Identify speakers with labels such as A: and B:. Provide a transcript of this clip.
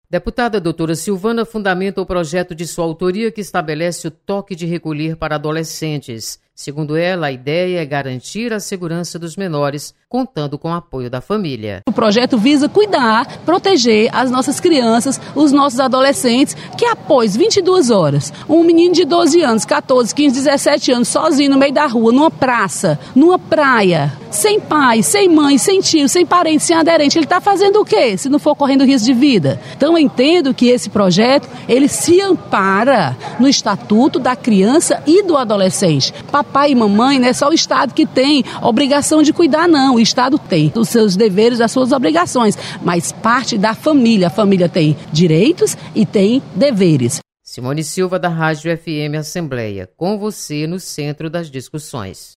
A: Deputada doutora Silvana fundamenta o projeto de sua autoria que estabelece o toque de recolher para adolescentes. Segundo ela, a ideia é garantir a segurança dos menores, contando com o apoio da família.
B: O projeto visa cuidar, proteger as nossas crianças, os nossos adolescentes, que após 22 horas, um menino de 12 anos, 14, 15, 17 anos, sozinho no meio da rua, numa praça, numa praia, sem pai, sem mãe, sem tio, sem parente, sem aderente, ele está fazendo o quê? Se não for correndo risco de vida. Então eu entendo que esse projeto, ele se ampara no Estatuto da Criança e do Adolescente. Papai e mamãe, não é só o Estado que tem obrigação de cuidar, não. O Estado tem os seus deveres, as suas obrigações, mas parte da família. A família tem direitos e tem deveres.
A: Simone Silva, da Rádio FM Assembleia, com você no centro das discussões.